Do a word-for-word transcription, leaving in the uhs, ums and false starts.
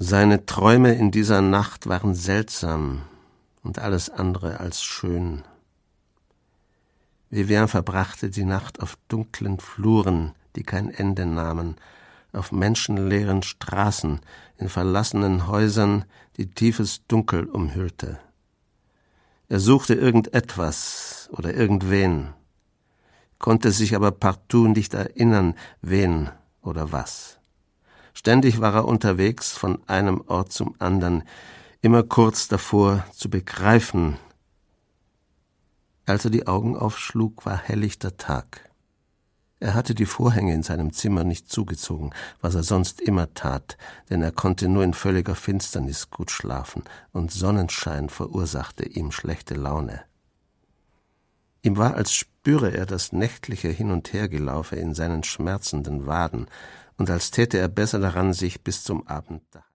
Seine Träume in dieser Nacht waren seltsam und alles andere als schön. Vivien verbrachte die Nacht auf dunklen Fluren, die kein Ende nahmen, auf menschenleeren Straßen, in verlassenen Häusern, die tiefes Dunkel umhüllte. Er suchte irgendetwas oder irgendwen, konnte sich aber partout nicht erinnern, wen oder was. Ständig war er unterwegs von einem Ort zum anderen, immer kurz davor zu begreifen. Als er die Augen aufschlug, war helllichter Tag. Er hatte die Vorhänge in seinem Zimmer nicht zugezogen, was er sonst immer tat, denn er konnte nur in völliger Finsternis gut schlafen, und Sonnenschein verursachte ihm schlechte Laune. Ihm war, als spüre er das nächtliche Hin- und Hergelaufe in seinen schmerzenden Waden und als täte er besser daran, sich bis zum Abend